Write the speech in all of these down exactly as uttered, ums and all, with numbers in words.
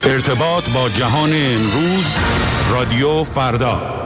ارتباط با جهان امروز، رادیو فردا.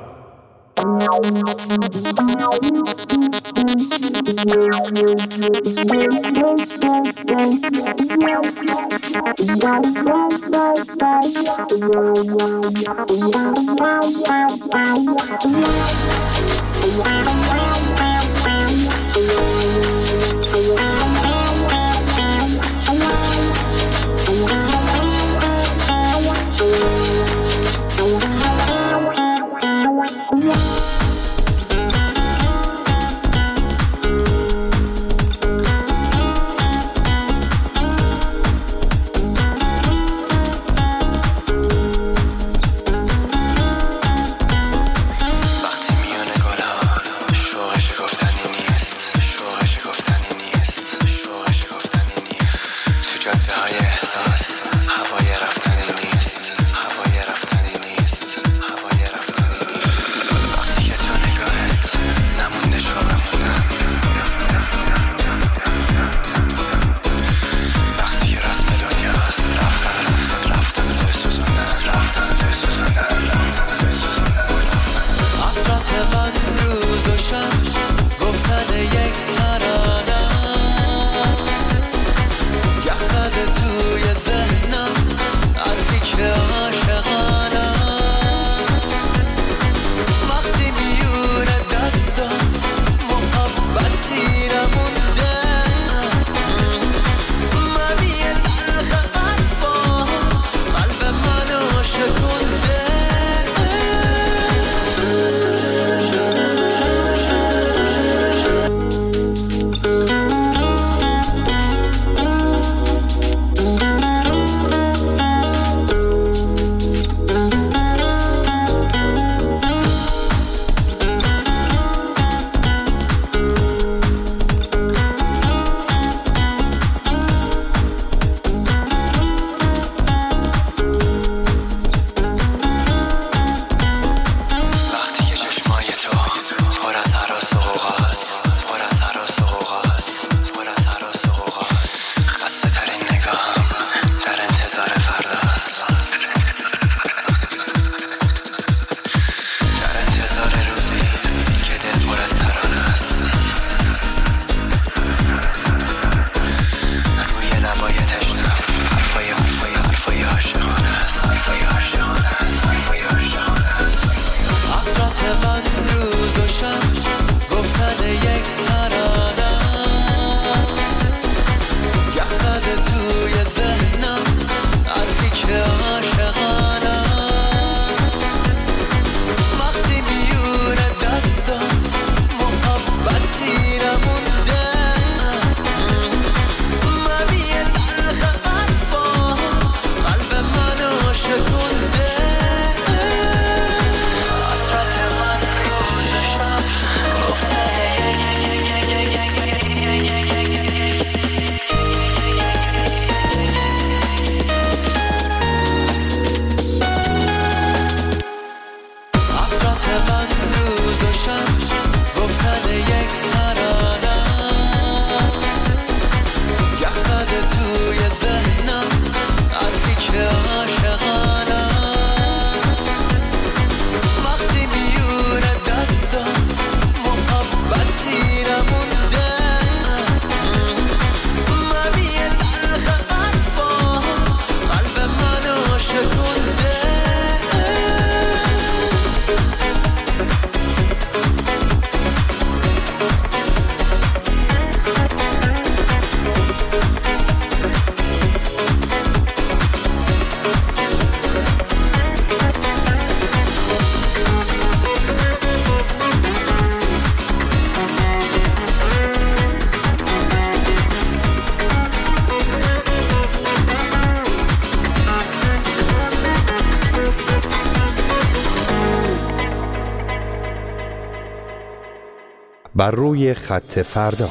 بر روی خط فردا.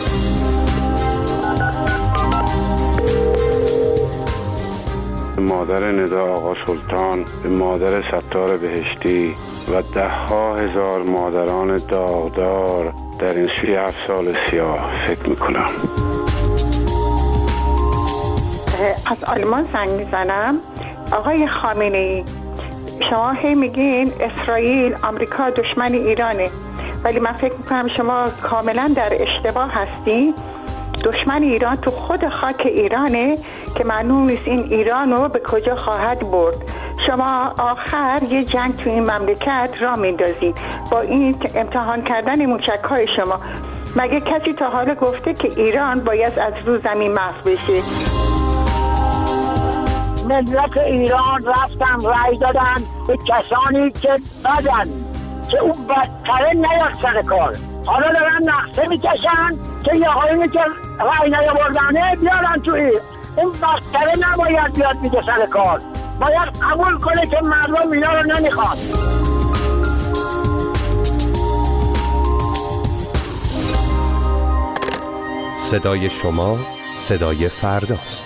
مادر ندا آقا سلطان، مادر ستار بهشتی و ده ها هزار مادران داغدار در این سی هفت سال سیاه فکر میکنم. از آلمان زنگ میزنم. آقای خامنه‌ای، شما هی میگین اسرائیل آمریکا دشمن ایرانه، ولی من فکر میکنم شما کاملا در اشتباه هستین. دشمن ایران تو خود خاک ایرانه که معلوم نیست این ایران رو به کجا خواهد برد. شما آخر یه جنگ تو این مملکت را میندازین با این امتحان کردن موشک‌های شما. مگه کسی تا حالا گفته که ایران باید از رو زمین محو بشه؟ ملت ایران رفتن رای دادن به کسانی که بدن که اون بدتره نیاد سر کار. حالا دارن نقصه میکشن که یه آقایونی که رای نیاوردنه بیارن توی اون بدتره نباید بیاد میگه سر کار. باید قبول کنه که مردم اینا رو نمیخواد. صدای شما صدای فرداست.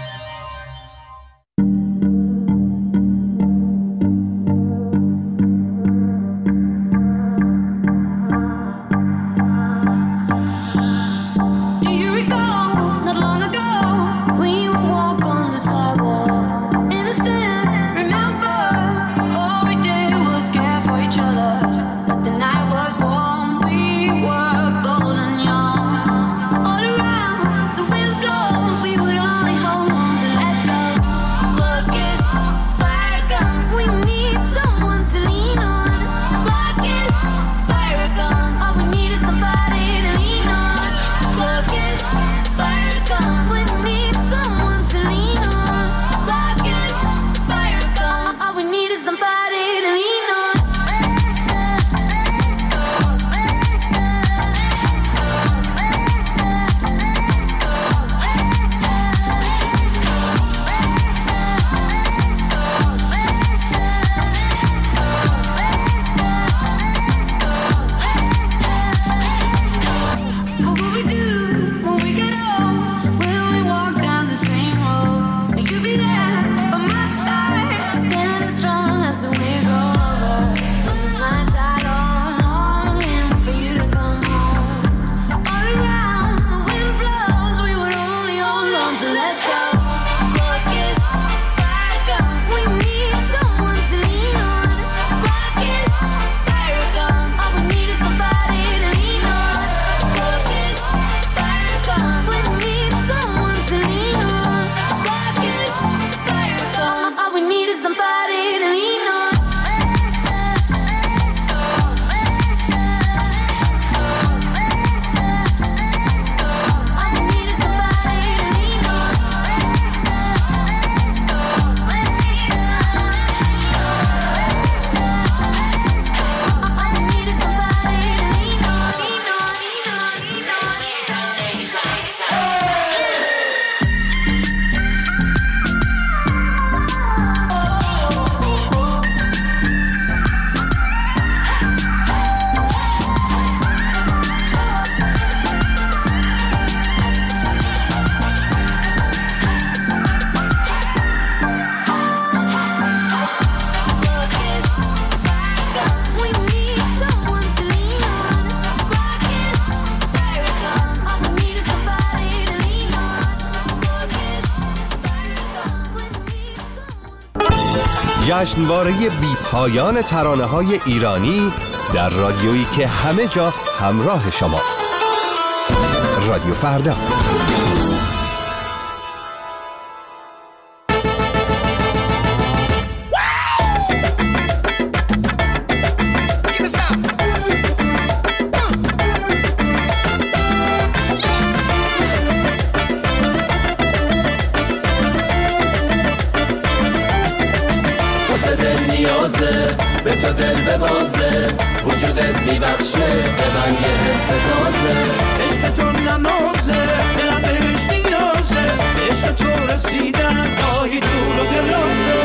جشنواره بی پایان ترانه‌های ایرانی در رادیویی که همه جا همراه شماست. رادیو فردا. به تو دل ببازه وجودت میبخشه به من یه حس تازه. عشق تو نمازه دلم بهش نیازه، عشق تو رسیدم گاهی دور و درازه.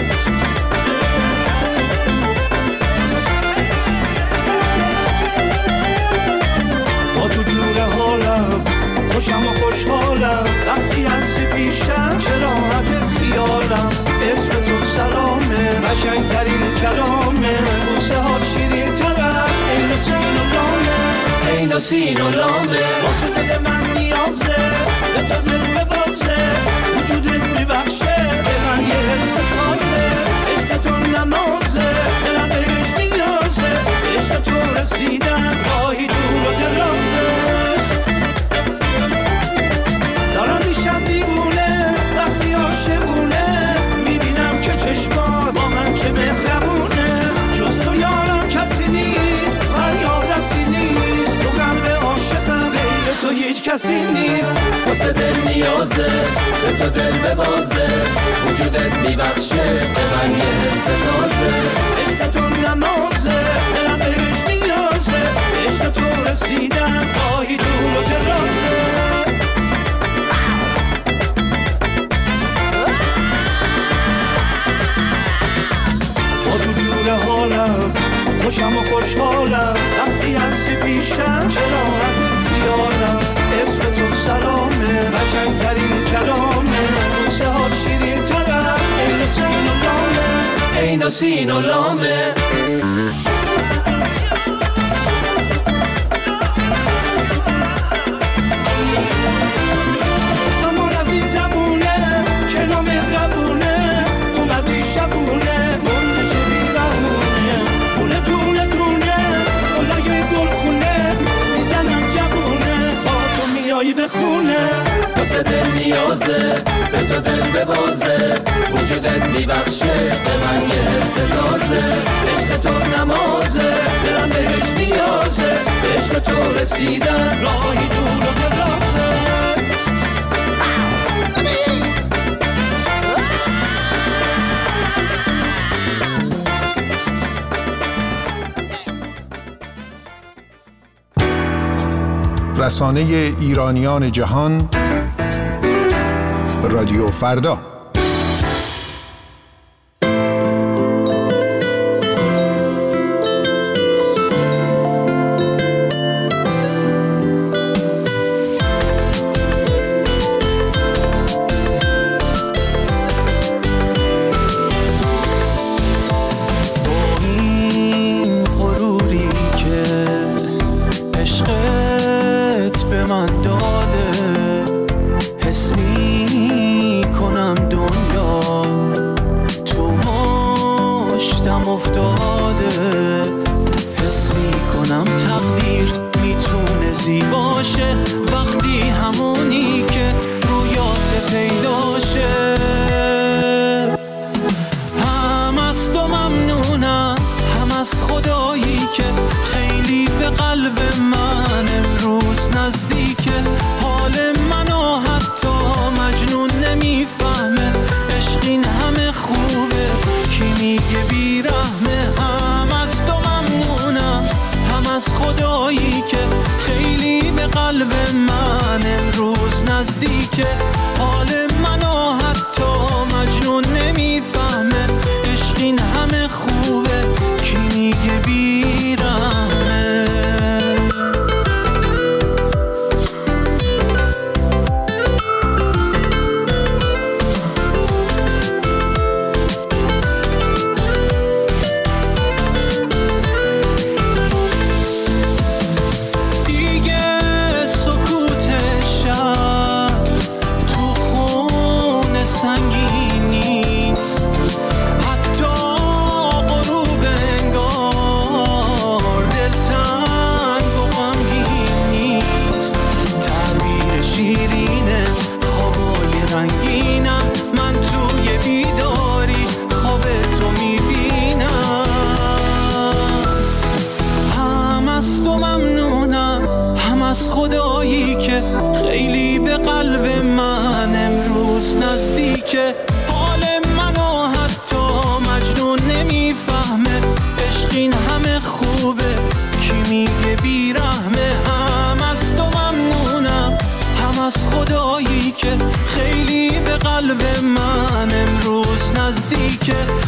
با تو جور حالم خوشم و خوشحالم، وقتی هستی پیشم چه راحت خیالم. اسم تو سلامه قشنگترین کلامه، بوسه ها شیرین ترش عین و سین و لامه، عین و سین و لامه. واسه دل من نیازه به تو دل ببازه وجودت میبخشه به من یه حس رسیدم راهی دور و درازه. دارم میشم دیوونه وقتی عاشقونه، میبینم که چشمات با من چه مهربونه. جز تو یارم کسی نیست، فریاد رسی نیست، تو قلب عاشقم غیر تو هیچ کسی نیست. واسه دل نیازه به تو دل ببازه، وجودت میبخشه به من یه حس تازه. عشق تو نمازه دلم بهش نیازه، عشق تو رسیدم راهی دور و درازه. با تو جور حالم خوشم و خوشحالم، وقتی هستی پیشم چه راحت خیالم. اسم تو سلامه قشنگترین کلامه، بوسه ها شیرین ترم عین و سین و لامه، عین و سین و لامه. اما از این زبونه که نامهربونه، اومدی شبونه منده چه بیرهونه. دونه دونه دونه گلای گلخونه، میزنم جوونه تا تو میایی به خونه. واسه دل نیازه به تو دل ببازه، وجودت میبخشه به من یه حس تازه. عشق تو نمازه دلم بهش نیازه، عشق تو رسیدم راهی دور و درازه. رسانه ایرانیان جهان رادیو فردا. خیلی به قلب من امروز نزدیکه.